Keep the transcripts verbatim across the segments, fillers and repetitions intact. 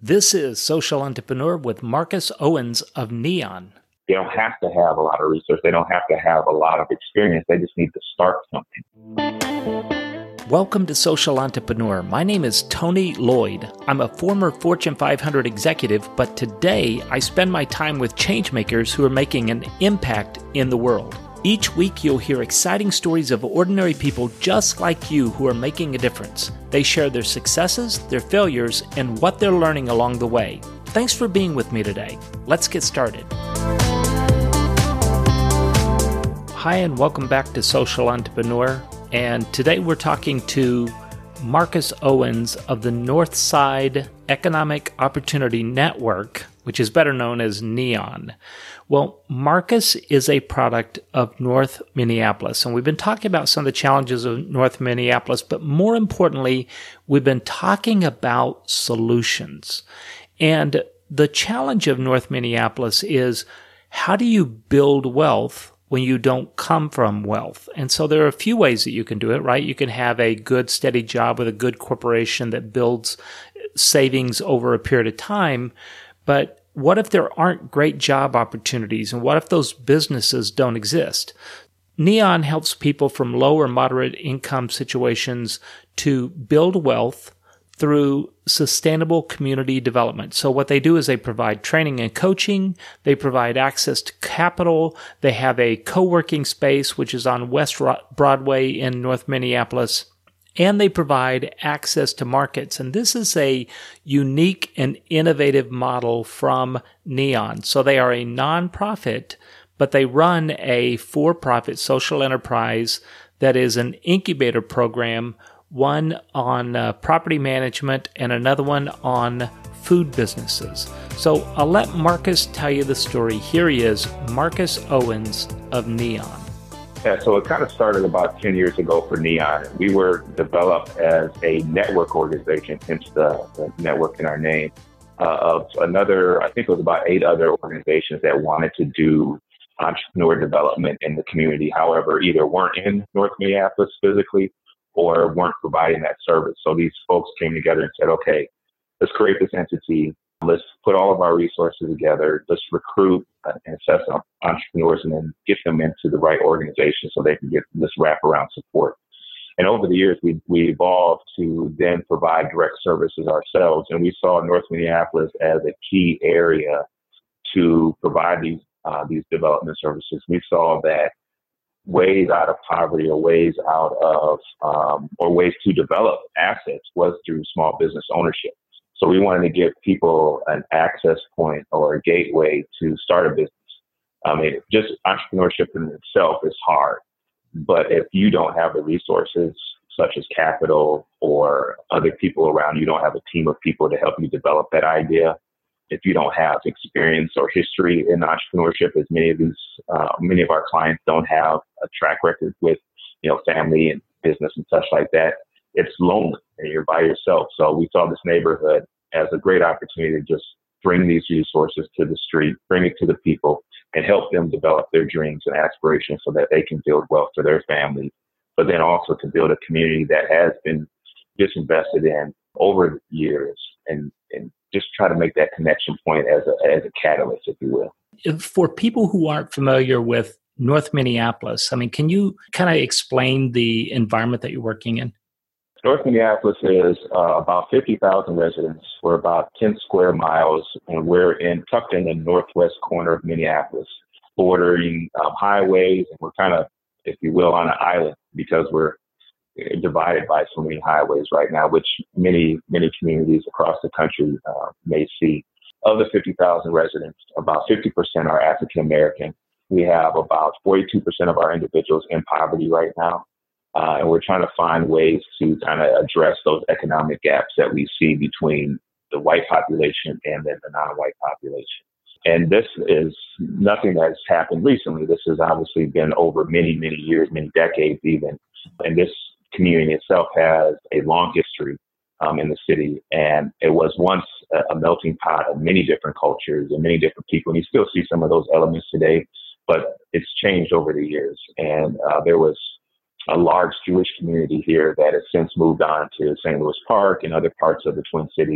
This is Social Entrepreneur with Marcus Owens of Neon. They don't have to have a lot of research. They don't have to have a lot of experience. They just need to start something. Welcome to Social Entrepreneur. My name is Tony Lloyd. I'm a former Fortune five hundred executive, but today I spend my time with changemakers who are making an impact in the world. Each week you'll hear exciting stories of ordinary people just like you who are making a difference. They share their successes, their failures, and what they're learning along the way. Thanks for being with me today. Let's get started. Hi, and welcome back to Social Entrepreneur. And today we're talking to Marcus Owens of the Northside Economic Opportunity Network, which is better known as Neon. Well, Marcus is a product of North Minneapolis, and we've been talking about some of the challenges of North Minneapolis, but more importantly, we've been talking about solutions. And the challenge of North Minneapolis is, how do you build wealth when you don't come from wealth? And so there are a few ways that you can do it, right? You can have a good, steady job with a good corporation that builds savings over a period of time, but what if there aren't great job opportunities, and what if those businesses don't exist? Neon helps people from low or moderate income situations to build wealth through sustainable community development. So what they do is they provide training and coaching, they provide access to capital, they have a co-working space, which is on West Broadway in North Minneapolis, and they provide access to markets. And this is a unique and innovative model from Neon. So they are a nonprofit, but they run a for-profit social enterprise that is an incubator program, one on uh, property management and another one on food businesses. So I'll let Marcus tell you the story. Here he is, Marcus Owens of Neon. Yeah, so it kind of started about ten years ago for Neon. We were developed as a network organization, hence the, the network in our name, uh, of another, I think it was about eight other organizations that wanted to do entrepreneur development in the community. However, either weren't in North Minneapolis physically or weren't providing that service. So these folks came together and said, okay, let's create this entity. Let's put all of our resources together. Let's recruit and assess entrepreneurs and then get them into the right organization so they can get this wraparound support. And over the years, we, we evolved to then provide direct services ourselves. And we saw North Minneapolis as a key area to provide these, uh, these development services. We saw that ways out of poverty or ways out of, um, or ways to develop assets was through small business ownership. So we wanted to give people an access point or a gateway to start a business. I mean, just entrepreneurship in itself is hard, but if you don't have the resources such as capital or other people around, you don't have a team of people to help you develop that idea. If you don't have experience or history in entrepreneurship, as many of these, uh, many of our clients don't have a track record with, you know, family and business and such like that, it's lonely and you're by yourself. So we saw this neighborhood as a great opportunity to just bring these resources to the street, bring it to the people, and help them develop their dreams and aspirations so that they can build wealth for their families, but then also to build a community that has been disinvested in over the years, and, and just try to make that connection point as a, as a catalyst, if you will. For people who aren't familiar with North Minneapolis, I mean, can you kind of explain the environment that you're working in? North Minneapolis is uh, about fifty thousand residents. We're about ten square miles, and we're in tucked in the northwest corner of Minneapolis, bordering um, highways, and we're kind of, if you will, on an island because we're divided by so many highways right now, which many, many communities across the country uh, may see. Of the fifty thousand residents, about fifty percent are African American. We have about forty-two percent of our individuals in poverty right now. Uh, and we're trying to find ways to kind of address those economic gaps that we see between the white population and then the non-white population. And this is nothing that's happened recently. This has obviously been over many, many years, many decades even. And this community itself has a long history um, in the city. And it was once a, a melting pot of many different cultures and many different people. And you still see some of those elements today, but it's changed over the years. And uh, there was a large Jewish community here that has since moved on to Saint Louis Park and other parts of the Twin Cities.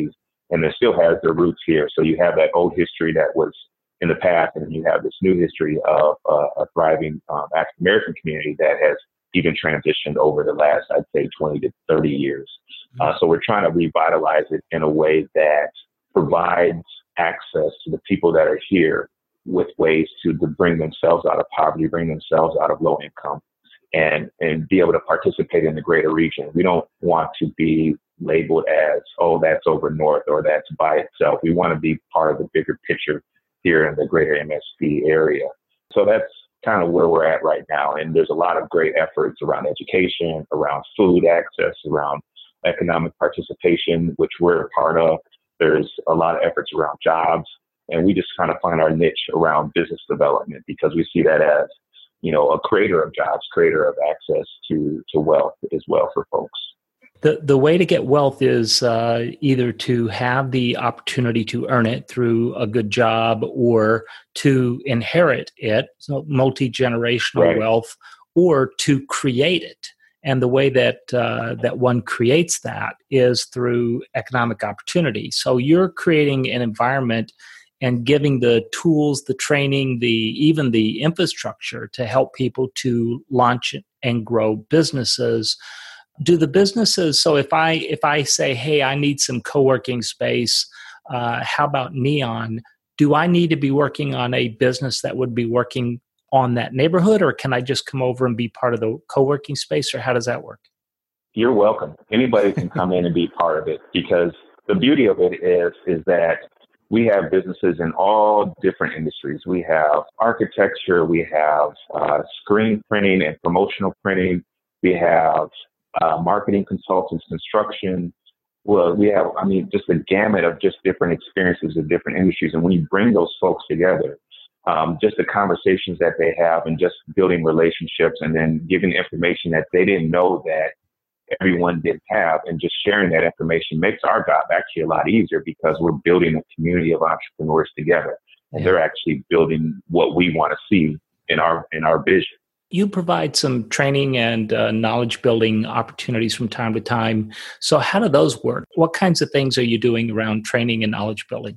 and it still has their roots here. So you have that old history that was in the past, and you have this new history of uh, a thriving um, African American community that has even transitioned over the last, I'd say, twenty to thirty years. Uh, so we're trying to revitalize it in a way that provides access to the people that are here with ways to, to bring themselves out of poverty, bring themselves out of low income, and, and be able to participate in the greater region. We don't want to be labeled as, oh, that's over north or that's by itself. We want to be part of the bigger picture here in the greater M S P area. So that's kind of where we're at right now. And there's a lot of great efforts around education, around food access, around economic participation, which we're a part of. There's a lot of efforts around jobs. And we just kind of find our niche around business development because we see that as, you know, a creator of jobs, creator of access to, to wealth as well for folks. The the way to get wealth is uh, either to have the opportunity to earn it through a good job or to inherit it, so multi-generational Right. wealth, or to create it. And the way that uh, that one creates that is through economic opportunity. So you're creating an environment and giving the tools, the training, the even the infrastructure to help people to launch and grow businesses. Do the businesses, so if I if I say, hey, I need some co-working space, uh, how about Neon? Do I need to be working on a business that would be working on that neighborhood, or can I just come over and be part of the co-working space, or how does that work? You're welcome. Anybody can come in and be part of it because the beauty of it is, is that we have businesses in all different industries. We have architecture, we have uh, screen printing and promotional printing, we have uh, marketing consultants, construction. Well, we have, I mean, just a gamut of just different experiences in different industries. And when you bring those folks together, um, just the conversations that they have and just building relationships and then giving information that they didn't know that everyone didn't have, and just sharing that information makes our job actually a lot easier because we're building a community of entrepreneurs together, and they're actually building what we want to see in our in our vision. You provide some training and uh, knowledge building opportunities from time to time. So how do those work? What kinds of things are you doing around training and knowledge building?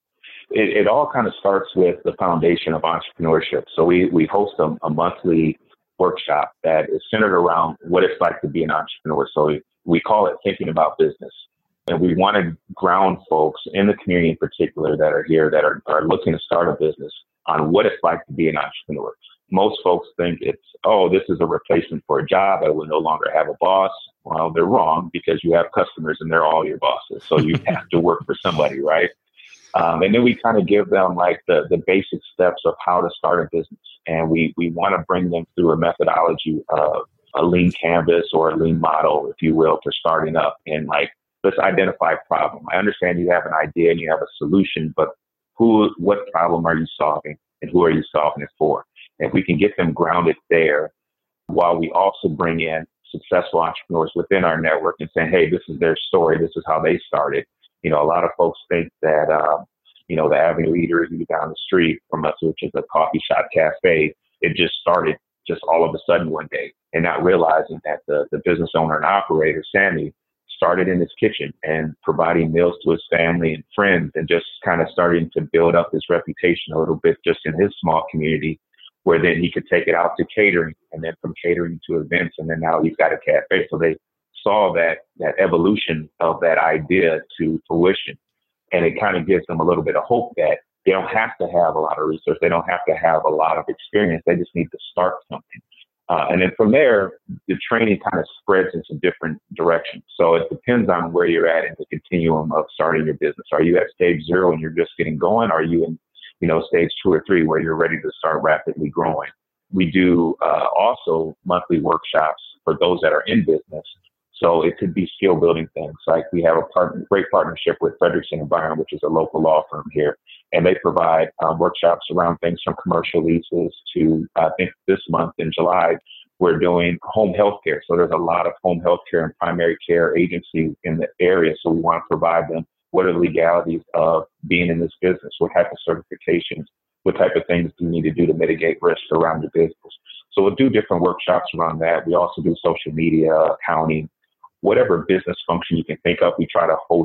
It, it all kind of starts with the foundation of entrepreneurship. So we we host a, a monthly workshop that is centered around what it's like to be an entrepreneur. So we, we call it Thinking About Business. And we want to ground folks in the community in particular that are here that are, are looking to start a business on what it's like to be an entrepreneur. Most folks think it's, oh, this is a replacement for a job. I will no longer have a boss. Well, they're wrong because you have customers and they're all your bosses. So you have to work for somebody, right? Um, and then we kind of give them like the, the basic steps of how to start a business. And we, we want to bring them through a methodology of a lean canvas or a lean model, if you will, for starting up. And like, let's identify a problem. I understand you have an idea and you have a solution, but who, what problem are you solving and who are you solving it for? And if we can get them grounded there, while we also bring in successful entrepreneurs within our network and saying, hey, this is their story. This is how they started. You know, a lot of folks think that, um, you know, the Avenue Eatery down the street from us, which is a coffee shop cafe, it just started just all of a sudden one day, and not realizing that the, the business owner and operator, Sammy, started in his kitchen and providing meals to his family and friends, and just kind of starting to build up his reputation a little bit just in his small community, where then he could take it out to catering, and then from catering to events, and then now he's got a cafe. So they saw that that evolution of that idea to fruition. And it kind of gives them a little bit of hope that they don't have to have a lot of research. They don't have to have a lot of experience. They just need to start something. Uh, and then from there, the training kind of spreads into different directions. So it depends on where you're at in the continuum of starting your business. Are you at stage zero and you're just getting going? Are you in, you know, stage two or three where you're ready to start rapidly growing? We do uh, also monthly workshops for those that are in business. So it could be skill building things. Like we have a partner, great partnership with Frederickson and Byron, which is a local law firm here. And they provide um, workshops around things from commercial leases to, I think this month in July, we're doing home health care. So there's a lot of home health care and primary care agencies in the area. So we want to provide them what are the legalities of being in this business, what type of certifications, what type of things do you need to do to mitigate risk around your business. So we'll do different workshops around that. We also do social media, accounting, whatever business function you can think of. We try to host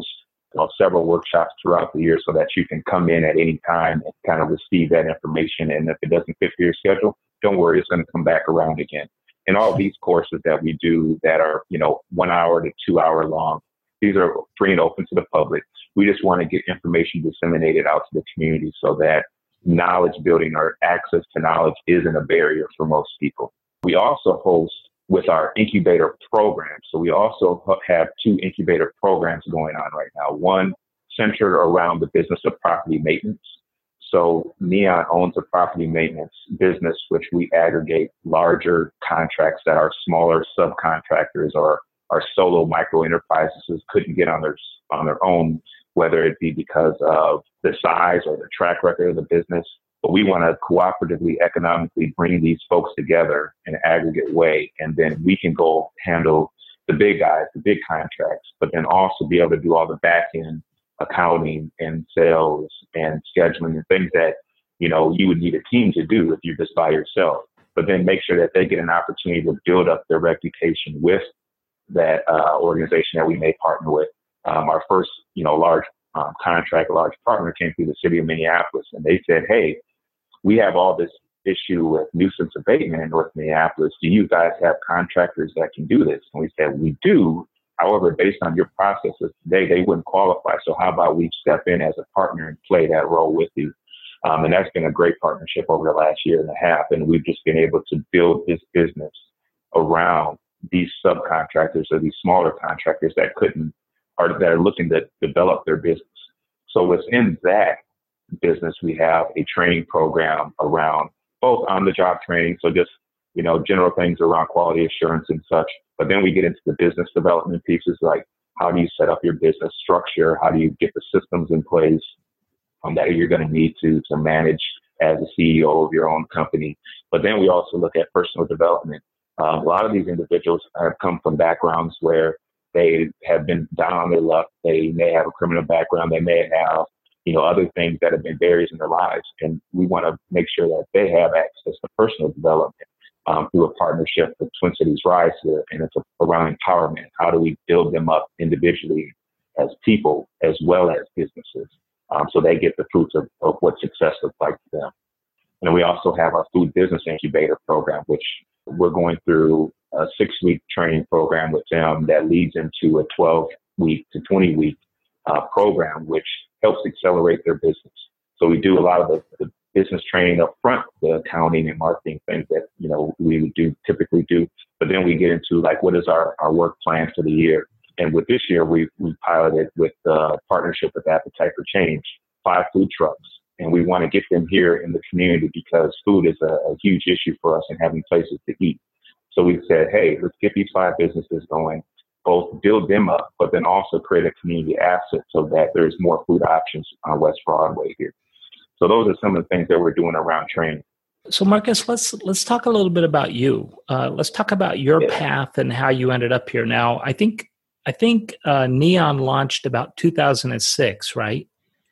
you know, several workshops throughout the year so that you can come in at any time and kind of receive that information. And if it doesn't fit for your schedule, don't worry, it's going to come back around again. And all these courses that we do that are, you know, one hour to two hour long, these are free and open to the public. We just want to get information disseminated out to the community so that knowledge building or access to knowledge isn't a barrier for most people. We also host with our incubator program. So we also have two incubator programs going on right now. One centered around the business of property maintenance. So Neon owns a property maintenance business, which we aggregate larger contracts that our smaller subcontractors or our solo micro enterprises couldn't get on their on their own, whether it be because of the size or the track record of the business. But we want to cooperatively, economically bring these folks together in an aggregate way, and then we can go handle the big guys, the big contracts, but then also be able to do all the back end accounting and sales and scheduling and things that, you know, you would need a team to do if you're just by yourself. But then make sure that they get an opportunity to build up their reputation with that uh, organization that we may partner with. Um, our first, you know, large um, contract, large partner came through the city of Minneapolis, and they said, hey, we have all this issue with nuisance abatement in North Minneapolis. Do you guys have contractors that can do this? And we said, we do. However, based on your processes today, they wouldn't qualify. So how about we step in as a partner and play that role with you? Um, and that's been a great partnership over the last year and a half. And we've just been able to build this business around these subcontractors or these smaller contractors that couldn't, or that are looking to develop their business. So within that business, we have a training program around both on-the-job training, so just, you know, general things around quality assurance and such. But then we get into the business development pieces, like how do you set up your business structure? How do you get the systems in place um, that you're going to need to to manage as a C E O of your own company? But then we also look at personal development. Um, a lot of these individuals have come from backgrounds where they have been down on their luck. They may have a criminal background. They may have, you know, other things that have been barriers in their lives. And we want to make sure that they have access to personal development um, through a partnership with Twin Cities Rise here. And it's around empowerment. How do we build them up individually as people as well as businesses um, so they get the fruits of, of what success looks like to them. And we also have our food business incubator program, which we're going through a six-week training program with them that leads into a twelve-week to twenty-week uh, program, which helps accelerate their business. So we do a lot of the, the business training up front, the accounting and marketing things that, you know, we would do typically do. But then we get into like, what is our, our work plan for the year? And with this year, we we piloted with the partnership with Appetite for Change, five food trucks. And we want to get them here in the community because food is a, a huge issue for us and having places to eat. So we said, hey, let's get these five businesses going, both build them up, but then also create a community asset so that there's more food options on West Broadway here. So those are some of the things that we're doing around training. So Marcus, let's let's talk a little bit about you. Uh, let's talk about your yeah. path and how you ended up here. Now, I think I think uh, Neon launched about two thousand six, right?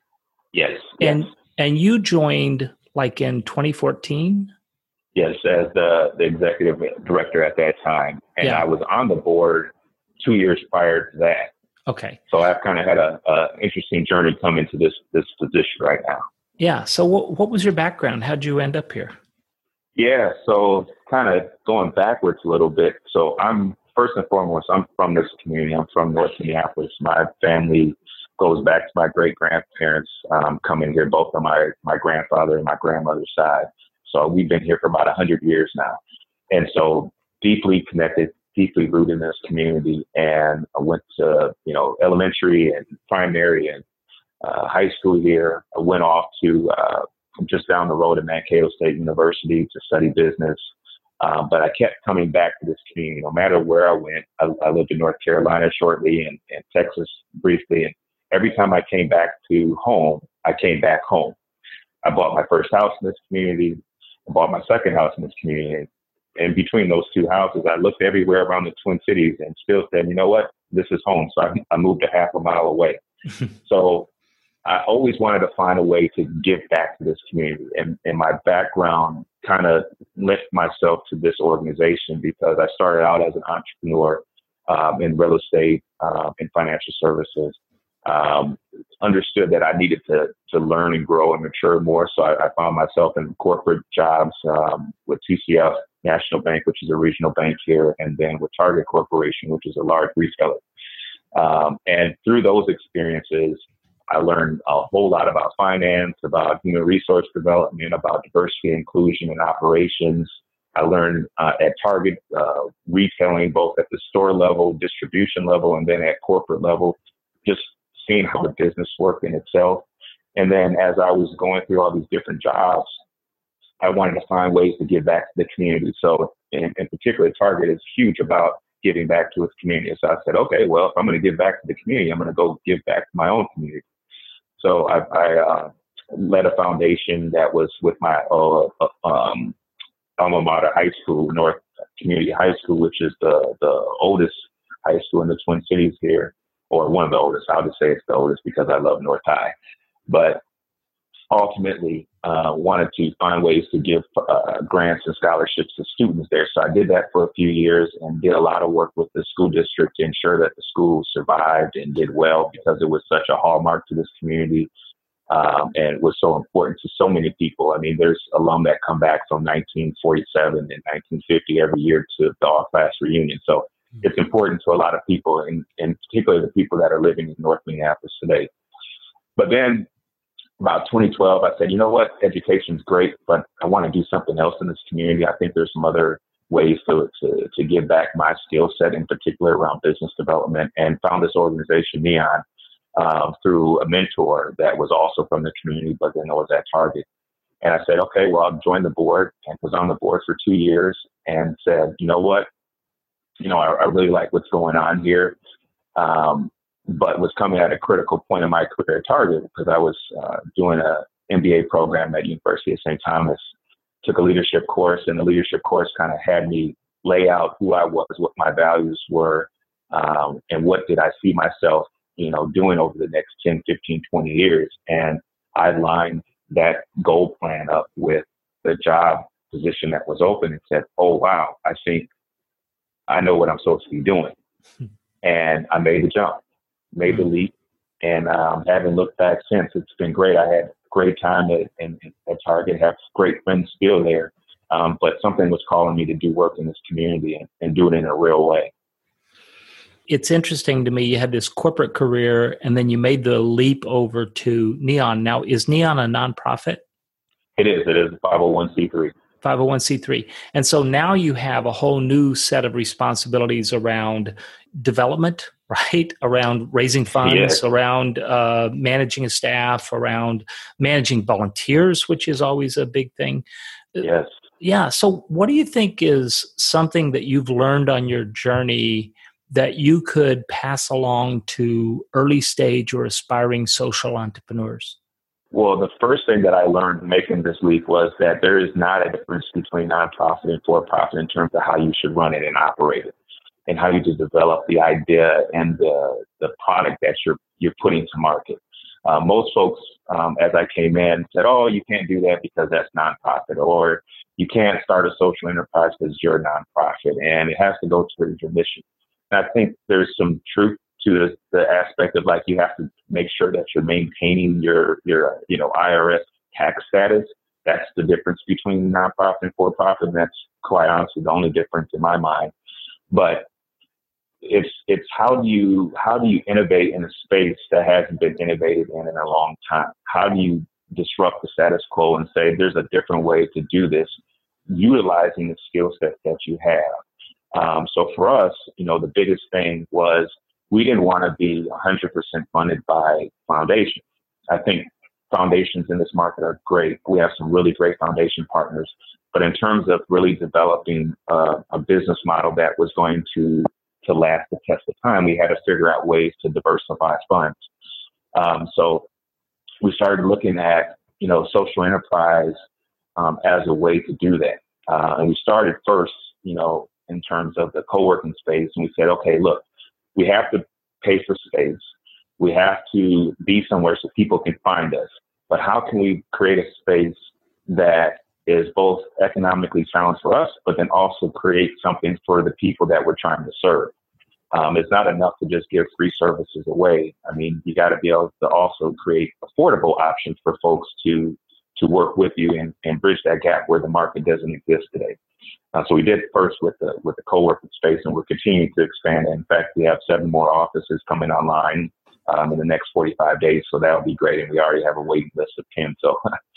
Yes. And yes. and you joined like in twenty fourteen? Yes, as the, the executive director at that time. And yeah. I was on the board two years prior to that. Okay. So I've kind of had a, a interesting journey coming to this this position right now. Yeah. So what what was your background? How'd you end up here? Yeah. So kind of going backwards a little bit. So I'm first and foremost, I'm from this community. I'm from North Minneapolis. My family goes back to my great grandparents um, coming here, both on my, my grandfather and my grandmother's side. So we've been here for about a hundred years now. And so deeply connected, deeply rooted in this community. And I went to, you know, elementary and primary and uh, high school here. I went off to uh, just down the road at Mankato State University to study business. Um, but I kept coming back to this community no matter where I went. I, I lived in North Carolina shortly and, and Texas briefly. And every time I came back to home, I came back home. I bought my first house in this community. I bought my second house in this community. And between those two houses, I looked everywhere around the Twin Cities and still said, you know what, this is home. So I, I moved a half a mile away. So I always wanted to find a way to give back to this community. And, and my background kind of lent myself to this organization because I started out as an entrepreneur um, in real estate um, and financial services. um, understood that I needed to to learn and grow and mature more. So I, I found myself in corporate jobs um, with T C F National Bank, which is a regional bank here, and then with Target Corporation, which is a large retailer. Um, and through those experiences, I learned a whole lot about finance, about human resource development, about diversity, inclusion, and operations. I learned uh, at Target uh, retailing, both at the store level, distribution level, and then at corporate level, just seeing how the business worked in itself. And then as I was going through all these different jobs, I wanted to find ways to give back to the community. So in, in particular, Target is huge about giving back to its community. So I said, okay, well, if I'm going to give back to the community, I'm going to go give back to my own community. So I, I uh, led a foundation that was with my uh, um, alma mater high school, North Community High School, which is the, the oldest high school in the Twin Cities here, or one of the oldest. I'll just say it's the oldest because I love North High. But ultimately uh, wanted to find ways to give uh, grants and scholarships to students there. So I did that for a few years and did a lot of work with the school district to ensure that the school survived and did well, because it was such a hallmark to this community. Um, and it was so important to so many people. I mean, there's alum that come back from nineteen forty-seven and nineteen fifty every year to the all-class reunion. So it's important to a lot of people, and, and particularly the people that are living in North Minneapolis today. But then about twenty twelve, I said, you know what, education's great, but I want to do something else in this community. I think there's some other ways to, to, to give back my skill set, in particular around business development, and found this organization, Neon, um, through a mentor that was also from the community, but then I was at Target. And I said, okay, well, I'll join the board, and was on the board for two years and said, you know what, you know, I, I really like what's going on here. Um, but was coming at a critical point in my career at Target, because I was uh, doing a M B A program at University of Saint Thomas, took a leadership course, and the leadership course kind of had me lay out who I was, what my values were, um, and what did I see myself, you know, doing over the next ten, fifteen, twenty years. And I lined that goal plan up with the job position that was open and said, oh, wow, I think I know what I'm supposed to be doing. And I made the jump. Made the leap, and um, haven't looked back since. It's been great. I had a great time at, in, at Target, have great friends still there, um, but something was calling me to do work in this community and, and do it in a real way. It's interesting to me, you had this corporate career, and then you made the leap over to Neon. Now, is Neon a nonprofit? It is. It is a five oh one c three. five oh one c three. And so now you have a whole new set of responsibilities around development, right? Around raising funds, yes. around uh, managing a staff, around managing volunteers, which is always a big thing. Yes. Yeah. So what do you think is something that you've learned on your journey that you could pass along to early stage or aspiring social entrepreneurs? Well, the first thing that I learned making this leap was that there is not a difference between nonprofit and for-profit in terms of how you should run it and operate it, and how you just develop the idea and the the product that you're you're putting to market. Uh, most folks, um, as I came in, said, "Oh, you can't do that because that's nonprofit," or "You can't start a social enterprise because you're a nonprofit, and it has to go towards your mission." And I think there's some truth to the, the aspect of, like, you have to make sure that you're maintaining your your you know I R S tax status. That's the difference between nonprofit and for-profit, and that's quite honestly the only difference in my mind. But it's it's how do you how do you innovate in a space that hasn't been innovated in in a long time? How do you disrupt the status quo and say there's a different way to do this, utilizing the skill set that you have? Um, so for us, you know, the biggest thing was we didn't want to be one hundred percent funded by foundations. I think foundations in this market are great. We have some really great foundation partners. But in terms of really developing uh, a business model that was going to to last the test of time, we had to figure out ways to diversify funds. Um, so we started looking at, you know, social enterprise um, as a way to do that. Uh, and we started first, you know, in terms of the co-working space. And we said, okay, look, we have to pay for space. We have to be somewhere so people can find us. But how can we create a space that is both economically sound for us, but then also create something for the people that we're trying to serve? Um, it's not enough to just give free services away. I mean, you got to be able to also create affordable options for folks to to work with you and, and bridge that gap where the market doesn't exist today. Uh, so we did first with the with the co-working space, and we're continuing to expand. In fact, we have seven more offices coming online um, in the next forty-five days, so that'll be great. And we already have a waiting list of ten, so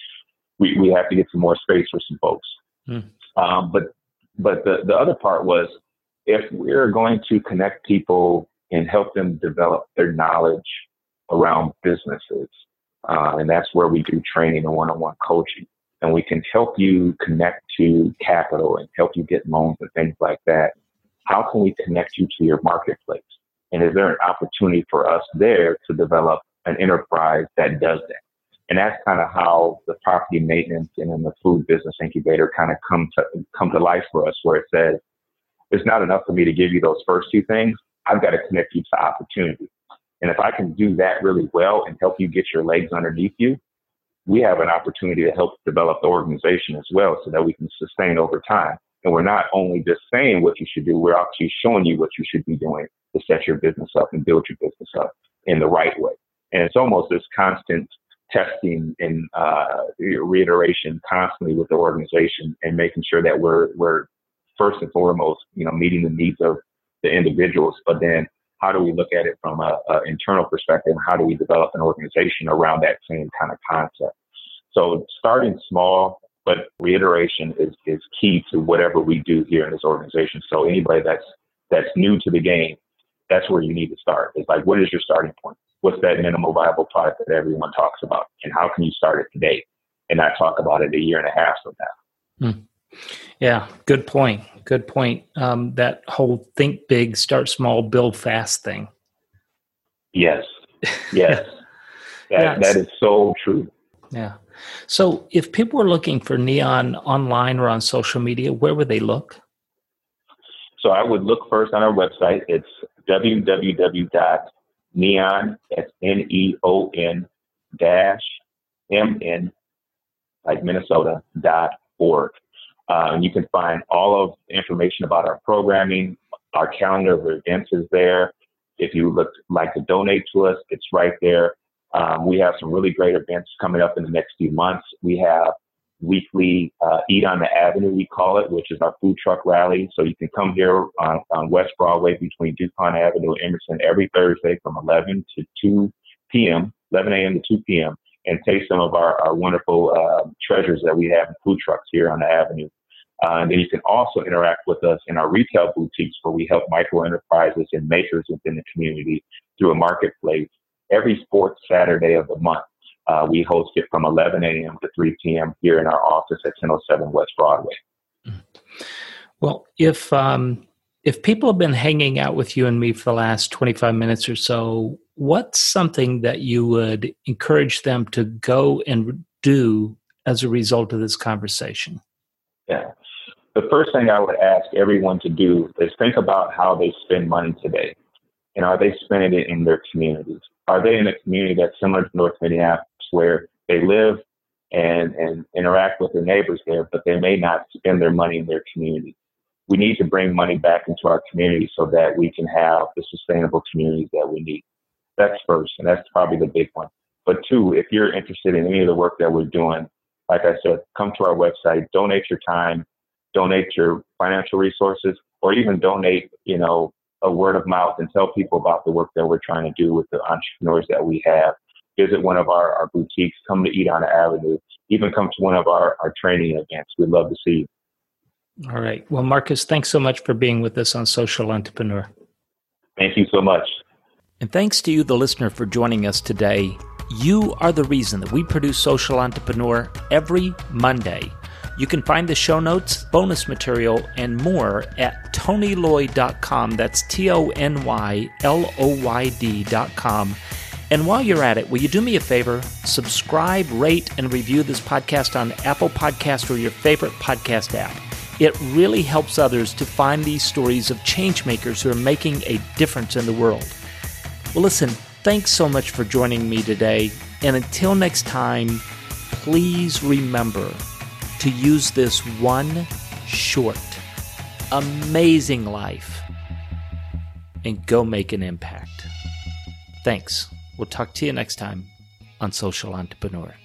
we we have to get some more space for some folks. Mm. Um, but but the the other part was, if we're going to connect people and help them develop their knowledge around businesses, uh, and that's where we do training and one-on-one coaching, and we can help you connect to capital and help you get loans and things like that, how can we connect you to your marketplace? And is there an opportunity for us there to develop an enterprise that does that? And that's kind of how the property maintenance and then the food business incubator kind of come to come to life for us, where it says, it's not enough for me to give you those first two things. I've got to connect you to opportunity. And if I can do that really well and help you get your legs underneath you, we have an opportunity to help develop the organization as well, so that we can sustain over time. And we're not only just saying what you should do, we're actually showing you what you should be doing to set your business up and build your business up in the right way. And it's almost this constant testing and uh, reiteration constantly with the organization, and making sure that we're we're first and foremost, you know, meeting the needs of the individuals, but then how do we look at it from a, a internal perspective? How do we develop an organization around that same kind of concept? So starting small, but reiteration is, is key to whatever we do here in this organization. So anybody that's that's new to the game, that's where you need to start. It's like, what is your starting point? What's that minimal viable product that everyone talks about? And how can you start it today and not talk about it a year and a half from now? Hmm. Yeah, good point. Good point. Um, that whole think big, start small, build fast thing. Yes. Yes. that, yeah, that is so true. Yeah. So if people were looking for Neon online or on social media, where would they look? So I would look first on our website. It's w w w dot neon, that's N E O N dash M N, like Minnesota, dot org. Uh, and you can find all of the information about our programming. Our calendar of events is there. If you would like to donate to us, it's right there. Um, we have some really great events coming up in the next few months. We have weekly uh, Eat on the Avenue, we call it, which is our food truck rally. So you can come here on, on West Broadway between DuPont Avenue and Emerson every Thursday from eleven to two p.m., eleven a.m. to two p.m., and taste some of our, our wonderful uh, treasures that we have in food trucks here on the Avenue. Uh, and then you can also interact with us in our retail boutiques, where we help micro enterprises and makers within the community through a marketplace every fourth Saturday of the month. Uh, we host it from eleven a.m. to three p.m. here in our office at ten oh seven West Broadway. Well, if um, if people have been hanging out with you and me for the last twenty-five minutes or so, what's something that you would encourage them to go and do as a result of this conversation? Yeah. The first thing I would ask everyone to do is think about how they spend money today. And are they spending it in their communities? Are they in a community that's similar to North Minneapolis, where they live and, and interact with their neighbors there, but they may not spend their money in their community? We need to bring money back into our community so that we can have the sustainable communities that we need. That's first, and that's probably the big one. But two, if you're interested in any of the work that we're doing, like I said, come to our website, donate your time, donate your financial resources, or even donate, you know, a word of mouth and tell people about the work that we're trying to do with the entrepreneurs that we have. Visit one of our, our boutiques, come to Eat on the Avenue, even come to one of our, our training events. We'd love to see you. All right. Well, Marcus, thanks so much for being with us on Social Entrepreneur. Thank you so much. And thanks to you, the listener, for joining us today. You are the reason that we produce Social Entrepreneur every Monday. You can find the show notes, bonus material, and more at tony lloyd dot com. That's T O N Y L O Y D dot com. And while you're at it, will you do me a favor? Subscribe, rate, and review this podcast on Apple Podcasts or your favorite podcast app. It really helps others to find these stories of change makers who are making a difference in the world. Well, listen, thanks so much for joining me today. And until next time, please remember to use this one short, amazing life and go make an impact. Thanks. We'll talk to you next time on Social Entrepreneur.